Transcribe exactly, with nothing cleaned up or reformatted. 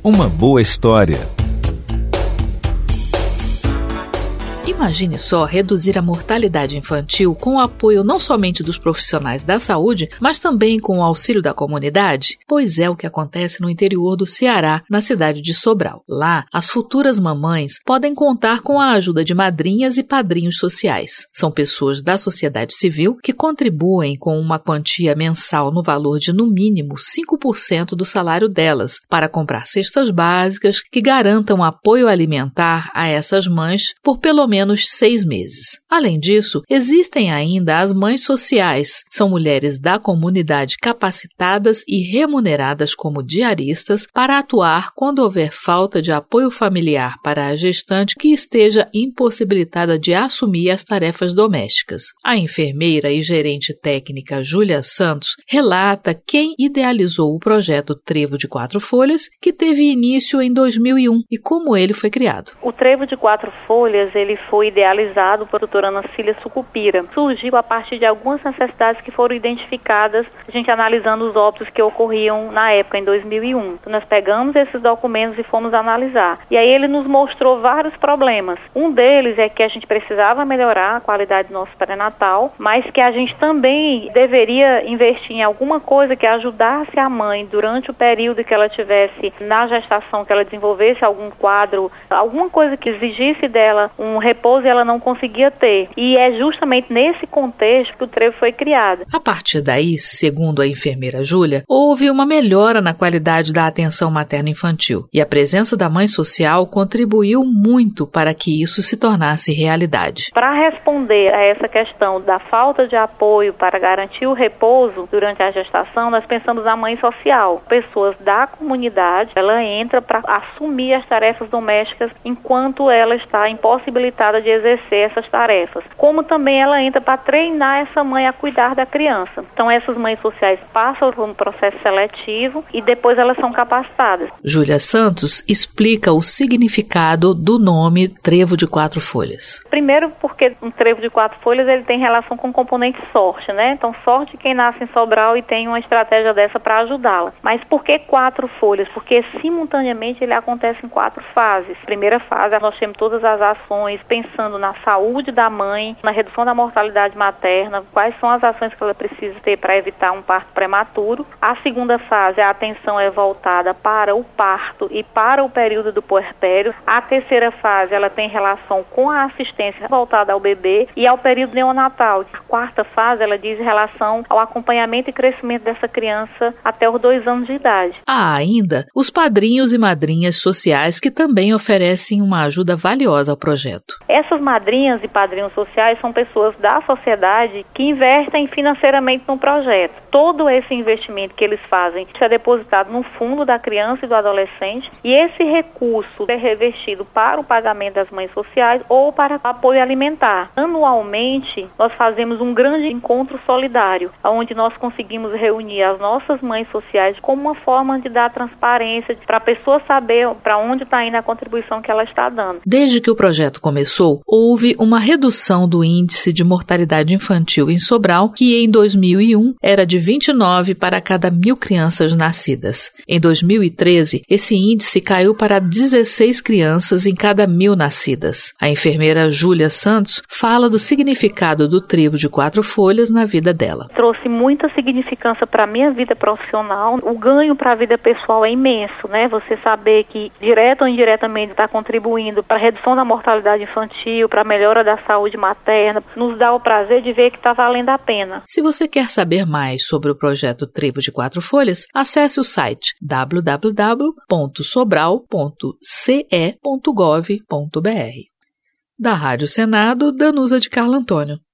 Uma boa história. Imagine só reduzir a mortalidade infantil com o apoio não somente dos profissionais da saúde, mas também com o auxílio da comunidade? Pois é o que acontece no interior do Ceará, na cidade de Sobral. Lá, as futuras mamães podem contar com a ajuda de madrinhas e padrinhos sociais. São pessoas da sociedade civil que contribuem com uma quantia mensal no valor de, no mínimo, cinco por cento do salário delas, para comprar cestas básicas que garantam apoio alimentar a essas mães por pelo menos seis meses. Além disso, existem ainda as mães sociais. São mulheres da comunidade capacitadas e remuneradas como diaristas para atuar quando houver falta de apoio familiar para a gestante que esteja impossibilitada de assumir as tarefas domésticas. A enfermeira e gerente técnica Júlia Santos relata quem idealizou o projeto Trevo de Quatro Folhas, que teve início em dois mil e um, e como ele foi criado. O Trevo de Quatro Folhas ele foi idealizado por doutora Ana Cília Sucupira. Surgiu a partir de algumas necessidades que foram identificadas, a gente analisando os óbitos que ocorriam na época, em dois mil e um. Então, nós pegamos esses documentos e fomos analisar. E aí ele nos mostrou vários problemas. Um deles é que a gente precisava melhorar a qualidade do nosso pré-natal, mas que a gente também deveria investir em alguma coisa que ajudasse a mãe durante o período que ela tivesse na gestação, que ela desenvolvesse algum quadro, alguma coisa que exigisse dela um repouso e ela não conseguia ter. E é justamente nesse contexto que o Trevo foi criado. A partir daí, segundo a enfermeira Júlia, houve uma melhora na qualidade da atenção materno-infantil e a presença da mãe social contribuiu muito para que isso se tornasse realidade. Para responder a essa questão da falta de apoio para garantir o repouso durante a gestação, nós pensamos na mãe social. Pessoas da comunidade, ela entra para assumir as tarefas domésticas enquanto ela está impossibilitada de exercer essas tarefas. Como também ela entra para treinar essa mãe a cuidar da criança. Então essas mães sociais passam por um processo seletivo e depois elas são capacitadas. Júlia Santos explica o significado do nome Trevo de Quatro Folhas. Primeiro porque um trevo de quatro folhas ele tem relação com o componente sorte, né? Então sorte quem nasce em Sobral e tem uma estratégia dessa para ajudá-la. Mas por que quatro folhas? Porque simultaneamente ele acontece em quatro fases. Primeira fase, nós temos todas as ações pensando na saúde da mãe, na redução da mortalidade materna, quais são as ações que ela precisa ter para evitar um parto prematuro. A segunda fase, a atenção é voltada para o parto e para o período do puerpério. A terceira fase, ela tem relação com a assistência voltada ao bebê e ao período neonatal. A quarta fase, ela diz relação ao acompanhamento e crescimento dessa criança até os dois anos de idade. Há ainda os padrinhos e madrinhas sociais que também oferecem uma ajuda valiosa ao projeto. Essas madrinhas e padrinhos sociais são pessoas da sociedade que investem financeiramente no projeto. Todo esse investimento que eles fazem é depositado no fundo da criança e do adolescente e esse recurso é revestido para o pagamento das mães sociais ou para apoio alimentar. Anualmente, nós fazemos um grande encontro solidário, onde nós conseguimos reunir as nossas mães sociais como uma forma de dar transparência, para a pessoa saber para onde está indo a contribuição que ela está dando. Desde que o projeto começou, houve uma redução do índice de mortalidade infantil em Sobral, que em dois mil e um era de vinte e nove para cada mil crianças nascidas. Em dois mil e treze, esse índice caiu para dezesseis crianças em cada mil nascidas. A enfermeira Júlia Santos fala do significado do Trevo de Quatro Folhas na vida dela. Trouxe muita significância para a minha vida profissional. O ganho para a vida pessoal é imenso, né? Você saber que, direto ou indiretamente, está contribuindo para a redução da mortalidade infantil, para a melhora da saúde materna, nos dá o prazer de ver que está valendo a pena. Se você quer saber mais sobre o projeto Trevo de Quatro Folhas, acesse o site w w w ponto sobral ponto c e ponto gov ponto b r. Da Rádio Senado, Danusa de Carlo Antônio.